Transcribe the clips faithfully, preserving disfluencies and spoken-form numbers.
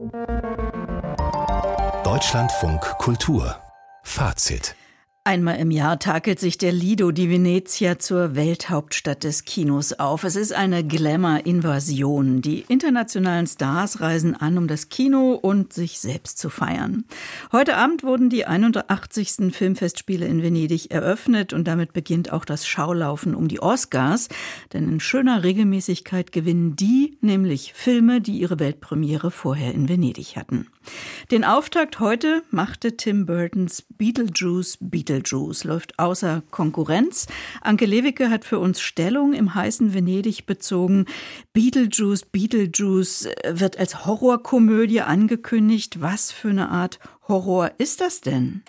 Deutschlandfunk Kultur Fazit. Einmal im Jahr takelt sich der Lido di Venezia zur Welthauptstadt des Kinos auf. Es ist eine Glamour-Invasion. Die internationalen Stars reisen an, um das Kino und sich selbst zu feiern. Heute Abend wurden die einundachtzigsten Filmfestspiele in Venedig eröffnet und damit beginnt auch das Schaulaufen um die Oscars. Denn in schöner Regelmäßigkeit gewinnen die nämlich Filme, die ihre Weltpremiere vorher in Venedig hatten. Den Auftakt heute machte Tim Burtons Beetlejuice Beetlejuice, läuft außer Konkurrenz. Anke Lewicke hat für uns Stellung im heißen Venedig bezogen. Beetlejuice Beetlejuice wird als Horrorkomödie angekündigt. Was für eine Art Horror ist das denn?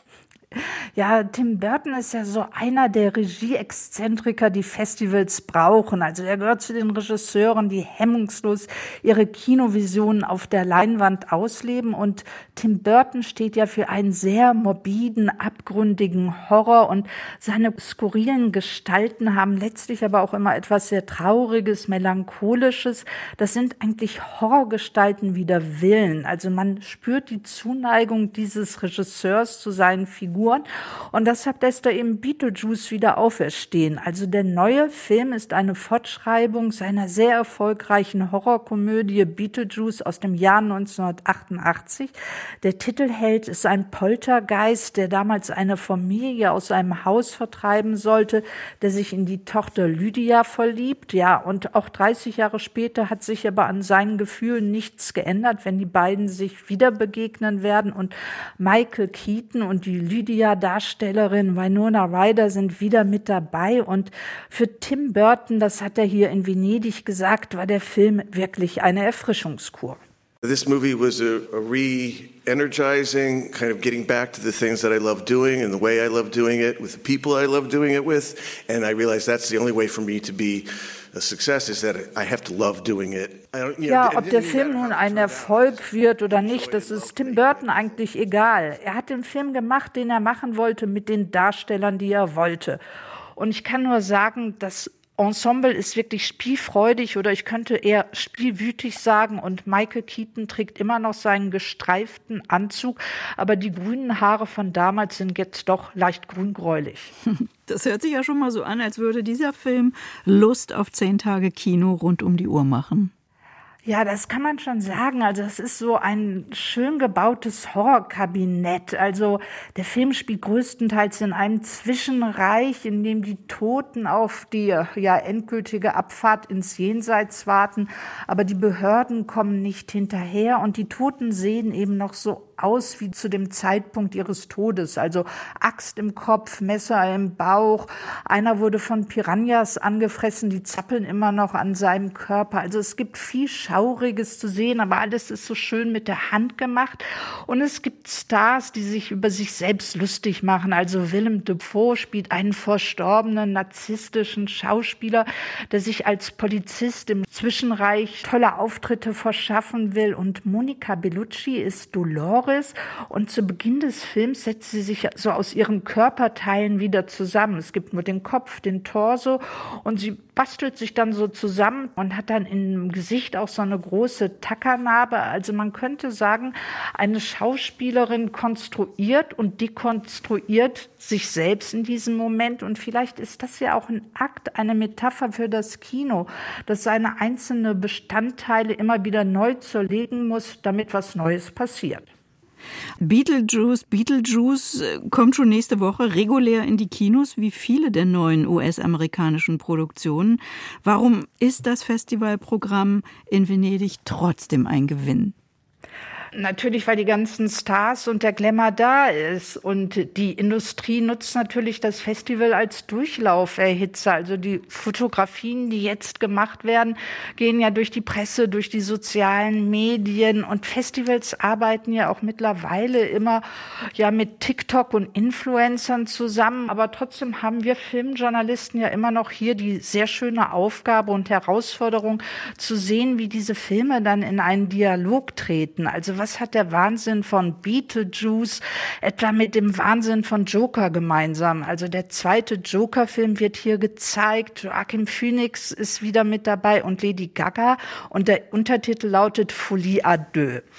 Ja, Tim Burton ist ja so einer der Regie-Exzentriker, die Festivals brauchen. Also er gehört zu den Regisseuren, die hemmungslos ihre Kinovisionen auf der Leinwand ausleben. Und Tim Burton steht ja für einen sehr morbiden, abgründigen Horror. Und seine skurrilen Gestalten haben letztlich aber auch immer etwas sehr Trauriges, Melancholisches. Das sind eigentlich Horrorgestalten wider Willen. Also man spürt die Zuneigung dieses Regisseurs zu seinen Figuren. Und deshalb lässt er eben Beetlejuice wieder auferstehen. Also der neue Film ist eine Fortschreibung seiner sehr erfolgreichen Horrorkomödie Beetlejuice aus dem Jahr neunzehnhundertachtundachtzig. Der Titelheld ist ein Poltergeist, der damals eine Familie aus einem Haus vertreiben sollte, der sich in die Tochter Lydia verliebt. Ja, und auch dreißig Jahre später hat sich aber an seinen Gefühlen nichts geändert, wenn die beiden sich wieder begegnen werden. Und Michael Keaton und die Lydia Darstellerin Winona Ryder sind wieder mit dabei. Und für Tim Burton, das hat er hier in Venedig gesagt, war der Film wirklich eine Erfrischungskur. This movie was a, a re-energizing, kind of getting back to the things that I love doing and the way I love doing it with the people I love doing it with. And I realized that's the only way for me to be a success is that I have to love doing it. Ja, ob der Film nun ein Erfolg wird oder nicht, das ist Tim Burton eigentlich egal. Er hat den Film gemacht, den er machen wollte, mit den Darstellern, die er wollte. Und ich kann nur sagen, das Ensemble ist wirklich spielfreudig oder ich könnte eher spielwütig sagen und Michael Keaton trägt immer noch seinen gestreiften Anzug, aber die grünen Haare von damals sind jetzt doch leicht grün-gräulich. Das hört sich ja schon mal so an, als würde dieser Film Lust auf zehn Tage Kino rund um die Uhr machen. Ja, das kann man schon sagen. Also es ist so ein schön gebautes Horrorkabinett. Also der Film spielt größtenteils in einem Zwischenreich, in dem die Toten auf die ja endgültige Abfahrt ins Jenseits warten. Aber die Behörden kommen nicht hinterher und die Toten sehen eben noch so aus wie zu dem Zeitpunkt ihres Todes. Also Axt im Kopf, Messer im Bauch. Einer wurde von Piranhas angefressen, die zappeln immer noch an seinem Körper. Also es gibt viel Schauriges zu sehen, aber alles ist so schön mit der Hand gemacht. Und es gibt Stars, die sich über sich selbst lustig machen. Also Willem Dafoe spielt einen verstorbenen narzisstischen Schauspieler, der sich als Polizist im Zwischenreich tolle Auftritte verschaffen will. Und Monica Bellucci ist Dolores. Und zu Beginn des Films setzt sie sich so aus ihren Körperteilen wieder zusammen. Es gibt nur den Kopf, den Torso und sie bastelt sich dann so zusammen und hat dann im Gesicht auch so eine große Tackernarbe. Also man könnte sagen, eine Schauspielerin konstruiert und dekonstruiert sich selbst in diesem Moment. Und vielleicht ist das ja auch ein Akt, eine Metapher für das Kino, das seine einzelnen Bestandteile immer wieder neu zerlegen muss, damit was Neues passiert. Beetlejuice, Beetlejuice kommt schon nächste Woche regulär in die Kinos, wie viele der neuen U S-amerikanischen Produktionen. Warum ist das Festivalprogramm in Venedig trotzdem ein Gewinn? Natürlich, weil die ganzen Stars und der Glamour da ist. Und die Industrie nutzt natürlich das Festival als Durchlauferhitzer. Also die Fotografien, die jetzt gemacht werden, gehen ja durch die Presse, durch die sozialen Medien. Und Festivals arbeiten ja auch mittlerweile immer ja mit TikTok und Influencern zusammen. Aber trotzdem haben wir Filmjournalisten ja immer noch hier die sehr schöne Aufgabe und Herausforderung zu sehen, wie diese Filme dann in einen Dialog treten. Also was hat der Wahnsinn von Beetlejuice etwa mit dem Wahnsinn von Joker gemeinsam? Also der zweite Joker-Film wird hier gezeigt. Joaquin Phoenix ist wieder mit dabei und Lady Gaga. Und der Untertitel lautet Folie à deux.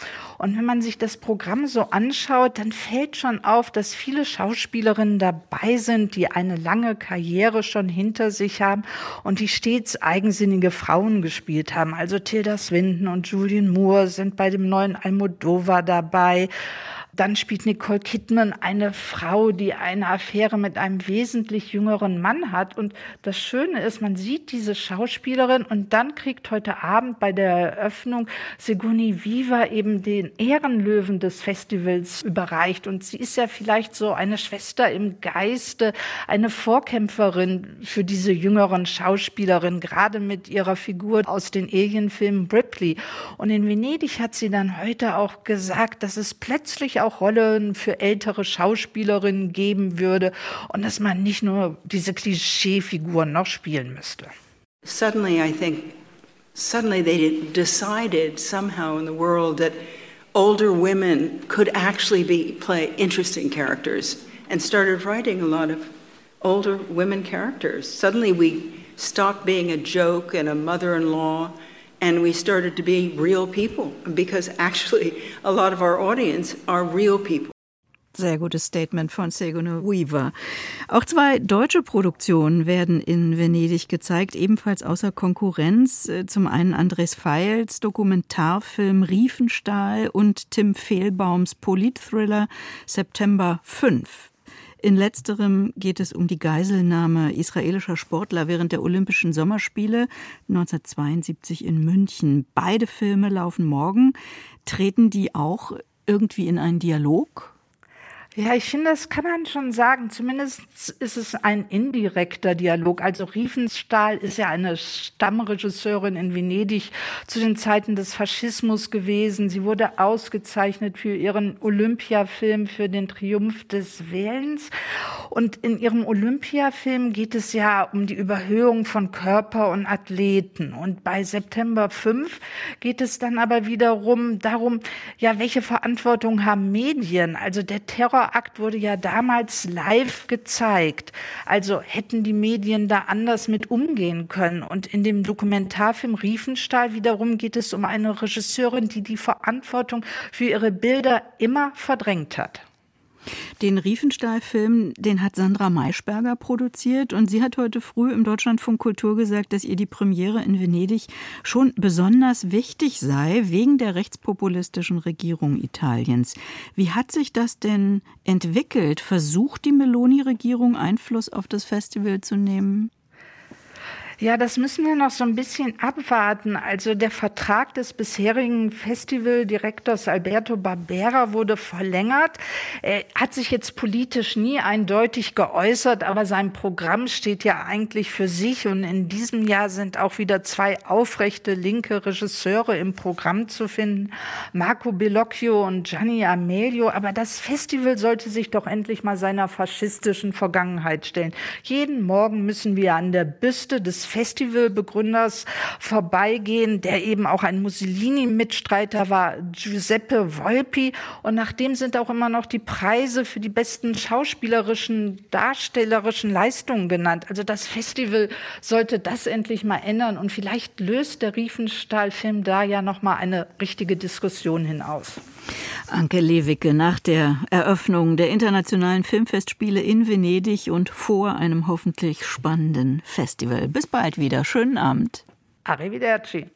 Und wenn man sich das Programm so anschaut, dann fällt schon auf, dass viele Schauspielerinnen dabei sind, die eine lange Karriere schon hinter sich haben und die stets eigensinnige Frauen gespielt haben. Also Tilda Swinton und Julianne Moore sind bei dem neuen Almodovar dabei. Dann spielt Nicole Kidman eine Frau, die eine Affäre mit einem wesentlich jüngeren Mann hat. Und das Schöne ist, man sieht diese Schauspielerin und dann kriegt heute Abend bei der Eröffnung Sigourney Weaver eben den Ehrenlöwen des Festivals überreicht. Und sie ist ja vielleicht so eine Schwester im Geiste, eine Vorkämpferin für diese jüngeren Schauspielerinnen, gerade mit ihrer Figur aus den Alien-Filmen Ripley. Und in Venedig hat sie dann heute auch gesagt, dass es plötzlich auch Rollen für ältere Schauspielerinnen geben würde und dass man nicht nur diese Klischeefiguren noch spielen müsste. Suddenly, I think, suddenly they decided somehow in the world that older women could actually be play interesting characters and started writing a lot of older women characters. Suddenly we stopped being a joke and a mother-in-law. And we started to be real people, because actually a lot of our audience are real people. Sehr gutes Statement von Sigourney Weaver. Auch zwei deutsche Produktionen werden in Venedig gezeigt, ebenfalls außer Konkurrenz. Zum einen Andres Feils Dokumentarfilm Riefenstahl und Tim Fehlbaums Politthriller September fünf. In letzterem geht es um die Geiselnahme israelischer Sportler während der Olympischen Sommerspiele neunzehnhundertzweiundsiebzig in München. Beide Filme laufen morgen. Treten die auch irgendwie in einen Dialog? Ja, ich finde, das kann man schon sagen. Zumindest ist es ein indirekter Dialog. Also Riefenstahl ist ja eine Stammregisseurin in Venedig zu den Zeiten des Faschismus gewesen. Sie wurde ausgezeichnet für ihren Olympiafilm für den Triumph des Wählens. Und in ihrem Olympiafilm geht es ja um die Überhöhung von Körper und Athleten. Und bei September fünf geht es dann aber wiederum darum, ja, welche Verantwortung haben Medien? Also der Terror Akt wurde ja damals live gezeigt. Also hätten die Medien da anders mit umgehen können. Und in dem Dokumentarfilm Riefenstahl wiederum geht es um eine Regisseurin, die die Verantwortung für ihre Bilder immer verdrängt hat. Den Riefenstahl-Film, den hat Sandra Maischberger produziert und sie hat heute früh im Deutschlandfunk Kultur gesagt, dass ihr die Premiere in Venedig schon besonders wichtig sei, wegen der rechtspopulistischen Regierung Italiens. Wie hat sich das denn entwickelt? Versucht die Meloni-Regierung Einfluss auf das Festival zu nehmen? Ja, das müssen wir noch so ein bisschen abwarten. Also der Vertrag des bisherigen Festivaldirektors Alberto Barbera wurde verlängert. Er hat sich jetzt politisch nie eindeutig geäußert, aber sein Programm steht ja eigentlich für sich. Und in diesem Jahr sind auch wieder zwei aufrechte linke Regisseure im Programm zu finden, Marco Bellocchio und Gianni Amelio. Aber das Festival sollte sich doch endlich mal seiner faschistischen Vergangenheit stellen. Jeden Morgen müssen wir an der Büste des Festivalbegründers vorbeigehen, der eben auch ein Mussolini-Mitstreiter war, Giuseppe Volpi. Und nach dem sind auch immer noch die Preise für die besten schauspielerischen, darstellerischen Leistungen genannt. Also das Festival sollte das endlich mal ändern. Und vielleicht löst der Riefenstahl-Film da ja noch mal eine richtige Diskussion hinaus. Anke Lewicke nach der Eröffnung der Internationalen Filmfestspiele in Venedig und vor einem hoffentlich spannenden Festival. Bis bald wieder. Schönen Abend. Arrivederci.